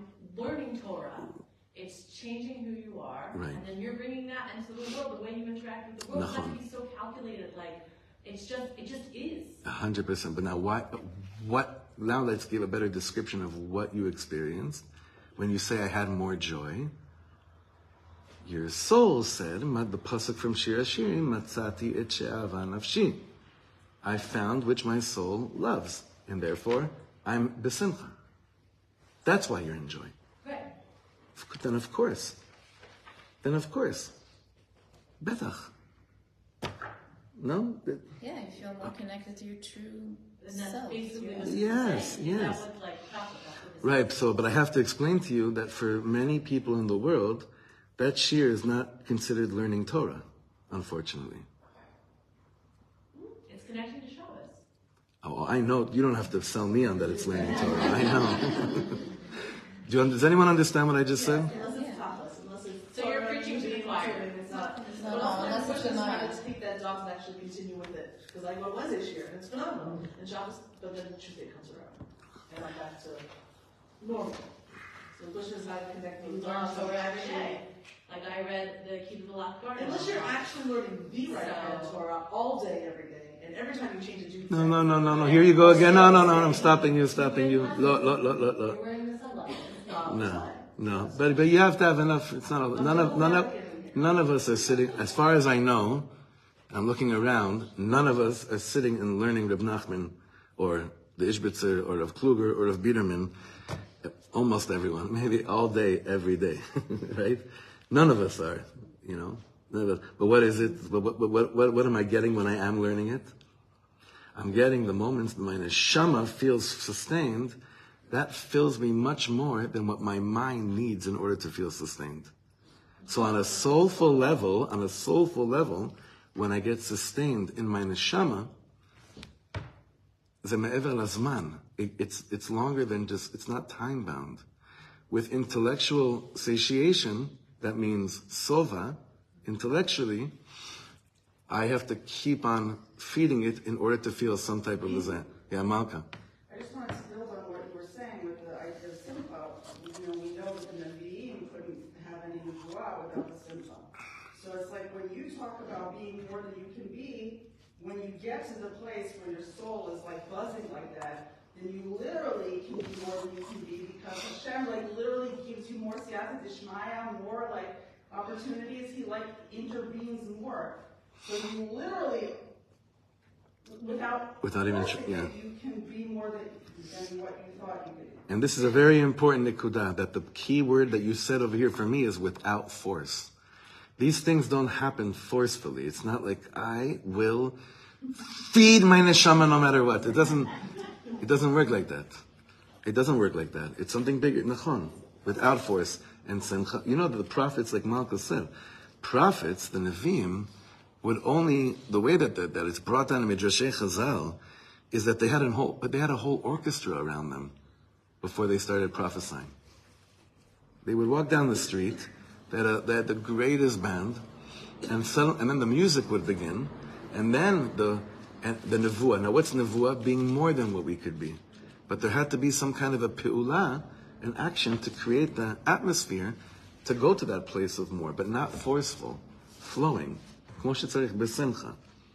changing who you are, Right. and then you're bringing that into the world. The way you interact with the world doesn't have to be so calculated. Like it's just, it just is. A hundred percent. But now, why? What? Now, let's give a better description of what you experienced when you say, "I had more joy." Your soul said, "The pasuk from Shir Hashirim, Matzati et she'ava nafshi." I found which my soul loves, and therefore I'm besimcha. That's why you're in joy. Right. Then of course, then of course, betach. No? Yeah, you feel more connected to your true And that's self. basically Yeah. what Yes, saying. yes. That was like chocolate. That's what it's Right, so, but I have to explain to you that for many people in the world, that shir is not considered learning Torah, unfortunately. It's connecting to Shabbos. Oh, I know, you don't have to sell me on that it's learning Torah, I know. Do you, does anyone understand what I just said? Unless it's tachlis, unless it's. So you're Torah, preaching to the being choir. and It's not. It's But not also, unless my it's question is Shema. trying to take that dog and actually continue with it. Because I go Wednesday this year and it's phenomenal. And Shabbos, but then Tuesday comes around. And I'm back to normal. So the question is how to connect You those learn dogs. So Torah we're every actually. day. Like I read the Kibbutz Garden. Unless you're actually learning the right kind of So- Torah all day, every day. And every time you change it, you No, no, no, no, no, here you go again, no, no, no, I'm stopping you, stopping you. Lo, lo, lo, lo, lo. You're wearing the sunglasses. No, no, but, but you have to have enough, it's not, a- none of, none of, none of us are sitting, as far as I know, I'm looking around, none of us are sitting and learning Reb Nachman, or the Ishbitzer, or Rav Kluger, or Rav Biederman, almost everyone, maybe all day, every day, right? None of us are, you know, none of us. But what is it, but what, what, what, what am I getting when I am learning it? I'm getting the moments that my neshama feels sustained. That fills me much more than what my mind needs in order to feel sustained. So on a soulful level, on a soulful level, when I get sustained in my neshama, ze me'ever lazman. It- It's it's longer than just, it's not time bound. With intellectual satiation, that means sova, intellectually, I have to keep on feeding it in order to feel some type of lazan. Yeah, Malka. I just wanted to build on what you were saying with the idea of simcha. You know, we know that the Nevi'im couldn't have any nevuah without the simcha. So it's like when you talk about being more than you can be, when you get to the place where your soul is like buzzing like that, then you literally can be more than you can be because Hashem like literally gives you more siyata d'shmaya, more like opportunities. He like intervenes more. So you literally, without Without even tr- forcing yeah. it, you can be more than, than what you thought you could. And this is a very important nikudah, that the key word that you said over here for me is without force. These things don't happen forcefully. It's not like I will feed my neshama no matter what. It doesn't, it doesn't work like that. It doesn't work like that. It's something bigger, nachon, without force. And simcha. You know, the prophets, like Malka said, prophets, the Nevi'im, would only, the way that, that, that it's brought down in Midrashei Chazal, is that they had a whole, but they had a whole orchestra around them before they started prophesying. They would walk down the street, they had, a, they had the greatest band, and, so, and then the music would begin, and then the and the nevuah. Now what's nevuah? Being more than what we could be. But there had to be some kind of a pe'ulah, an action to create the atmosphere to go to that place of more, but not forceful, flowing. כמו שצריך, בשמחה.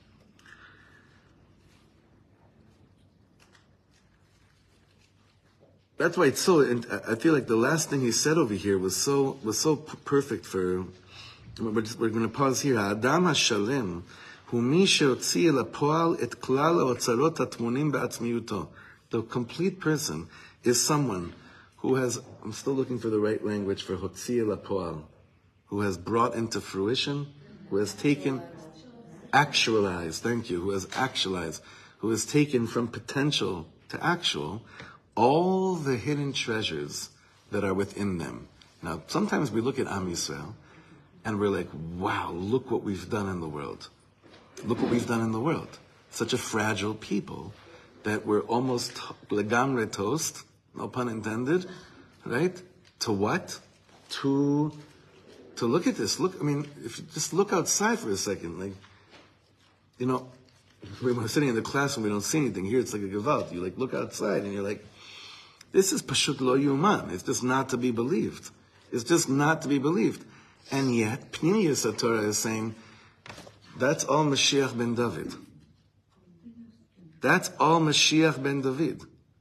That's why it's so, and I feel like the last thing he said over here was so was so p- perfect for, we're, just, we're going to pause here. האדם השלם הוא מי שהוציא אל הפועל את כלל האוצרות הטמונים בעצמיותו. The complete person is someone who has, I'm still looking for the right language for הוציא אל הפועל, who has brought into fruition, who has taken, actualized, thank you, who has actualized, who has taken from potential to actual, all the hidden treasures that are within them. Now, sometimes we look at Am Yisrael, and we're like, wow, look what we've done in the world. Look what we've done in the world. Such a fragile people that we're almost legamre toast, no pun intended, right? To what? To, to look at this. Look, I mean, if you just look outside for a second, like, you know, when we're sitting in the class and we don't see anything, here it's like a gewalt. You like look outside and you're like, this is pashut lo yuman. It's just not to be believed. is just not to be believed. And yet, Pnimius Torah is saying, that's all Mashiach ben David. That's all Mashiach ben David.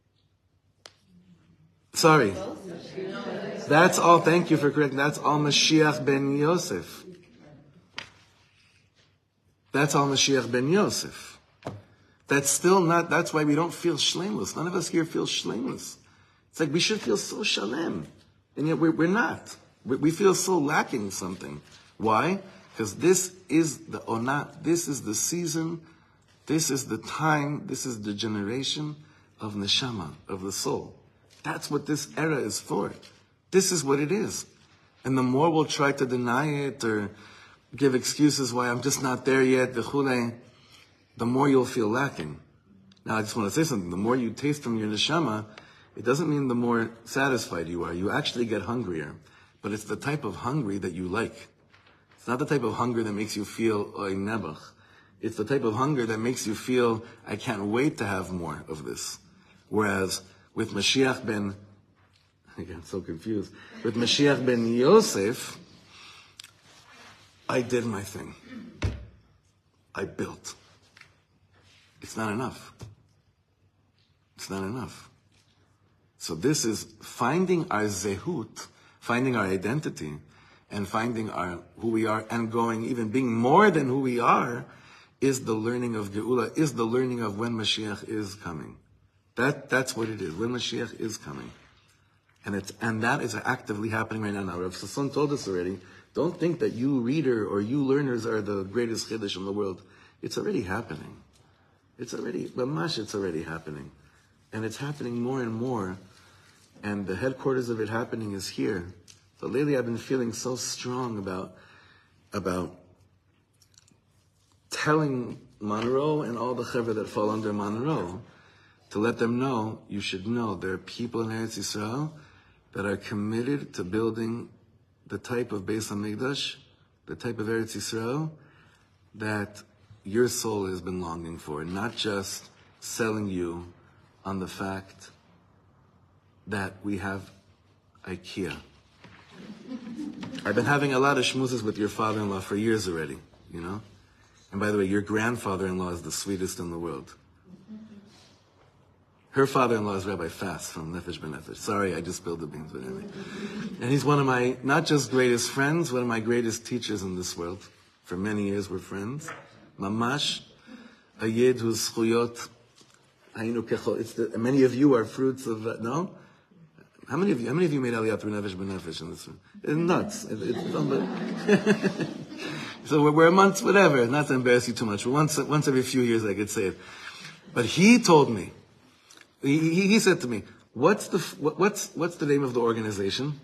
Sorry. That's all, thank you for correcting, that's all Mashiach ben Yosef. That's all Mashiach ben Yosef. That's still not, that's why we don't feel shlemus. None of us here feel shlemus. It's like we should feel so shalem. And yet we're, we're not. We, we feel so lacking something. Why? Because this is the onat, this is the season, this is the time, this is the generation of neshama, of the soul. That's what this era is for. This is what it is. And the more we'll try to deny it or give excuses why I'm just not there yet, the more you'll feel lacking. Now I just want to say something. The more you taste from your neshama, it doesn't mean the more satisfied you are. You actually get hungrier. But it's the type of hungry that you like. It's not the type of hunger that makes you feel oy nebuch. It's the type of hunger that makes you feel, I can't wait to have more of this. Whereas with Mashiach ben, I got so confused. With Mashiach ben Yosef, I did my thing. I built. It's not enough. It's not enough. So this is finding our zehut, finding our identity, and finding our who we are, and going, even being more than who we are, is the learning of Geula, is the learning of when Mashiach is coming. That that's what it is, when Mashiach is coming. And it's and that is actively happening right now. Now, Rav Sasson told us already, don't think that you reader or you learners are the greatest chiddush in the world. It's already happening. It's already, mamash, it's already happening. And it's happening more and more. And the headquarters of it happening is here. So lately I've been feeling so strong about, about telling Monroe and all the chevra that fall under Monroe to let them know, you should know, there are people in Eretz Yisrael that are committed to building the type of Beis HaMikdash, the type of Eretz Yisrael that your soul has been longing for, not just selling you on the fact that we have IKEA. I've been having a lot of schmoozes with your father-in-law for years already, you know? And by the way, your grandfather-in-law is the sweetest in the world. Her father-in-law is Rabbi Fass from Nefesh B'Nefesh. Sorry, I just spilled the beans, but anyway. And he's one of my, not just greatest friends, one of my greatest teachers in this world. For many years we're friends. Mamash, a yid whose chuyot, it's the, many of you are fruits of, uh, no? How many of you, how many of you made Aliyah through Nefesh B'Nefesh in this room? It's nuts. It, it's unbelievable. So we're, we're a month, whatever, not to embarrass you too much, but once, once every few years I could say it. But he told me, he, he, he said to me, what's the, what, what's, what's the name of the organization?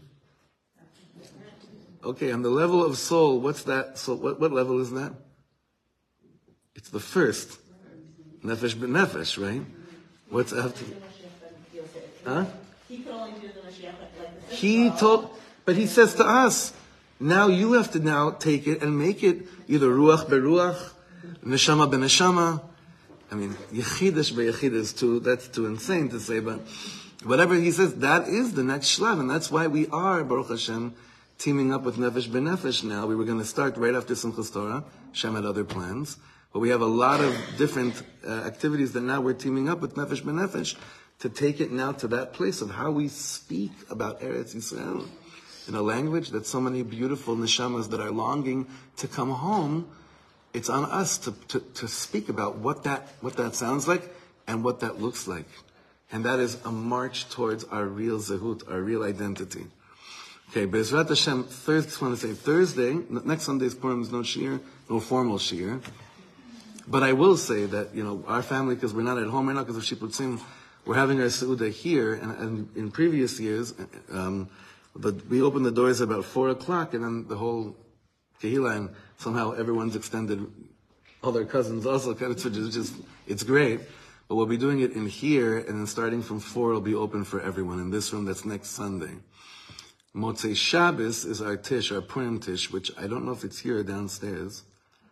Okay, on the level of soul, what's that? So what, what level is that? It's the first. Nefesh B'Nefesh, right? What's after? Huh? He could only do the Mashiach like the He told, but he says to us, now you have to now take it and make it either ruach beruach, neshama beneshama. I mean, yechidish beyechidish is too, that's too insane to say, but whatever he says, that is the next shlav, and that's why we are, Baruch Hashem, teaming up with Nefesh B'Nefesh now. We were going to start right after Simchas Torah. Hashem had other plans. But we have a lot of different uh, activities that now we're teaming up with Nefesh B'Nefesh to take it now to that place of how we speak about Eretz Yisrael in a language that so many beautiful neshamas that are longing to come home. It's on us to, to, to speak about what that, what that sounds like and what that looks like. And that is a march towards our real zehut, our real identity. Okay, Be'ezrat Hashem, Thursday, I just want to say Thursday, next Sunday's Purim is no shiur, no formal shiur. But I will say that, you know, our family, because we're not at home right now because of Shipputzim, we're having our Seudah here, and, and in previous years, um, the, we opened the doors about four o'clock, and then the whole Kehila, and somehow everyone's extended, all their cousins also, which is just, it's great. But we'll be doing it in here, and then starting from four, it'll be open for everyone in this room. That's next Sunday. Motzei Shabbos is our Tish, our Purim Tish, which I don't know if it's here or downstairs.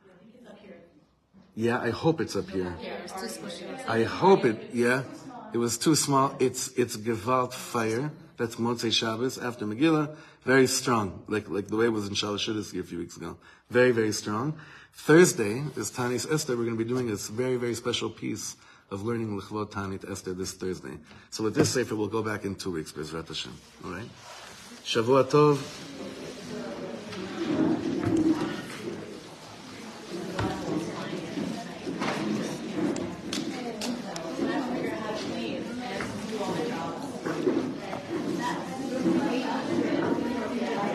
Yeah, I hope it's up here. Yeah, it's too squishy. I hope it, yeah. It was too small. It's, it's Gewalt Fire. That's Motzei Shabbos after Megillah. Very strong, like like the way it was in Shalosh Shudas a few weeks ago. Very, very strong. Thursday is Tanis Esther. We're going to be doing this very, very special piece of learning L'chvot Tanit Esther this Thursday. So with this sefer, we'll go back in two weeks, Bezrat Hashem. All right? Shavua Tov.